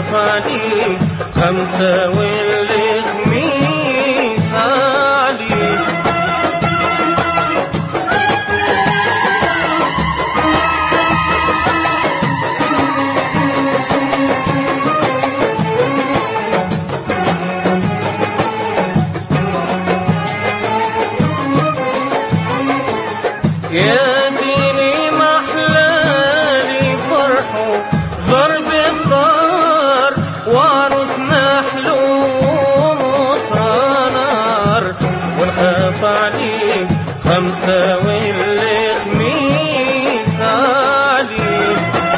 ونخاف عليه 5 والخميس عليه. يا ديني محلالي فرحه ضرب الدار وعروسنا حلوم وصنار، ونخاف عليه 5 والخميس عليه.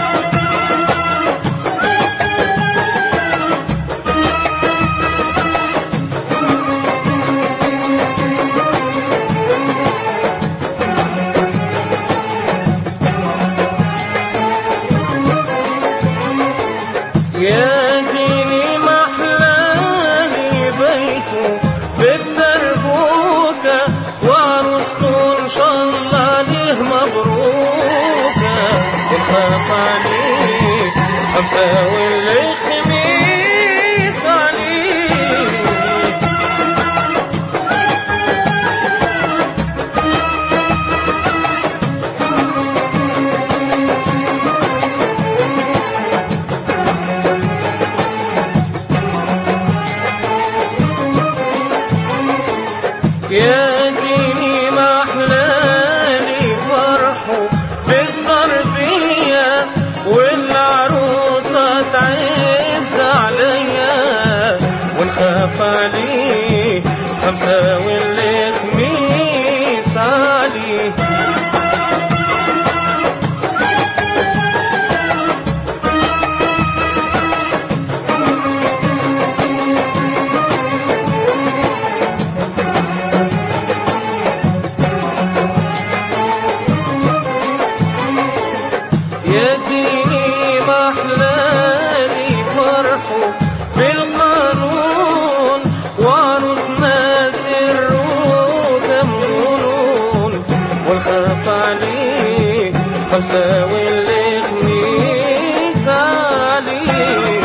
يا ديني محلالي بيته بالدربوكة وعروسته إن شاء الله ليه مبروكة، ونخاف عليه 5 والخميس عليه. يا ديني محلالي فرحه بالصربية والعروسة تعز عليا، ونخاف عليه 5 والخميس عليه. يا ديني محلالي فرحه بالقانون وعروسنا سر وكمون، ونخاف عليه 5 والخميس عليه.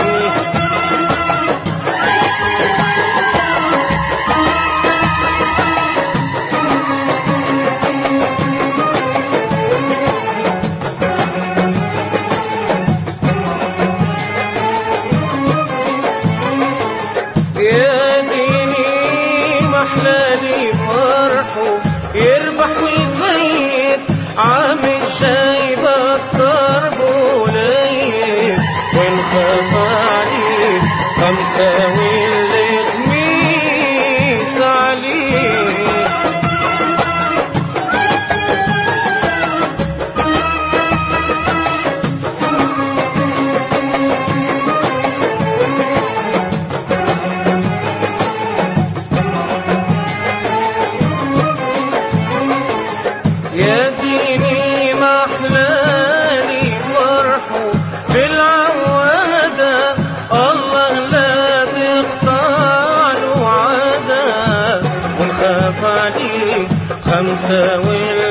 يا ديني محلالي فرحه يربح ويفيد عام الشاي بالضرب وليل، ونخاف عليه 5 والخميس عليه. يا ديني محلالي فرحه بالعوادة الله لا تقطع له عادة، ونخاف عليه 5